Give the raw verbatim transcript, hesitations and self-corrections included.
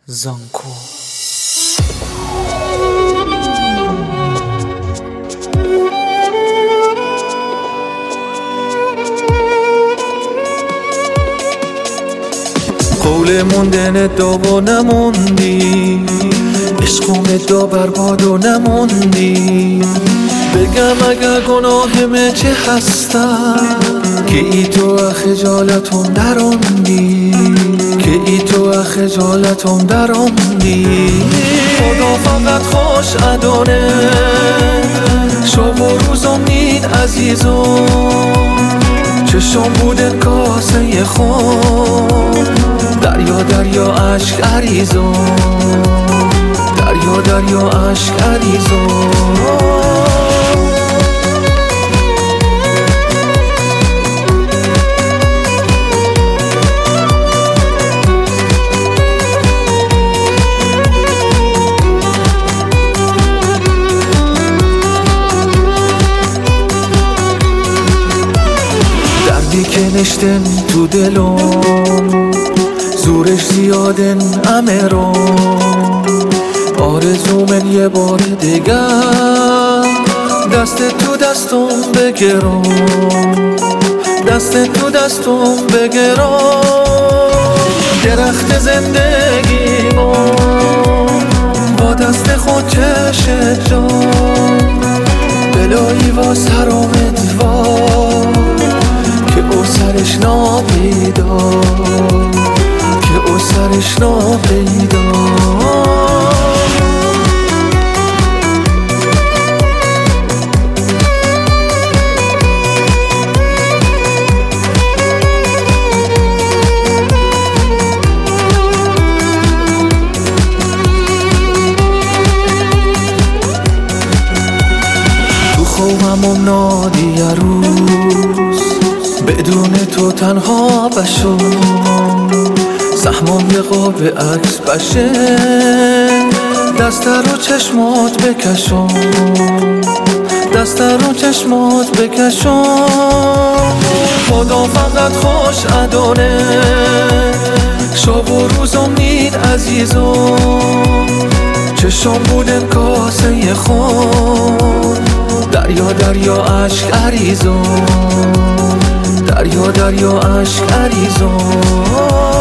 زانکو قول موندن دو نموندی، عشقم دا برباد و نموندی. بگم اگر گناهم چه هستم که ای تو خجالتم دروندی، که ای تو خجالتم دروندی. خدا فقط خوش ادانه شب و روزم نید عزیزم، چشم بودن کاسه خون، دریا دریا عشق عریزم، دریا دریا عشق عریزم. دردی که نشتن تو دلم، زورش زیادن امرم. آرزو من یه بار دیگه دست تو دستم بگیرم، دست تو دستم بگیرم. درخت زندگیمو با دست خود چشت جان، بلایی و سرم ادوار که او سرش ناپیدا، که او سرش ناپیدا. تو خوابم نادی روز بدون تو تنها بشم، سهمم یه قاب عکس بشه، دست رو چشمات بکشم، دست رو چشمات بکشم. خدا فقط خوش ادانه شب و روزم نید عزیزم، چشم بودن کاسه خون، دریا دریا عشق عریزم، دریا دریا عشق عریزم.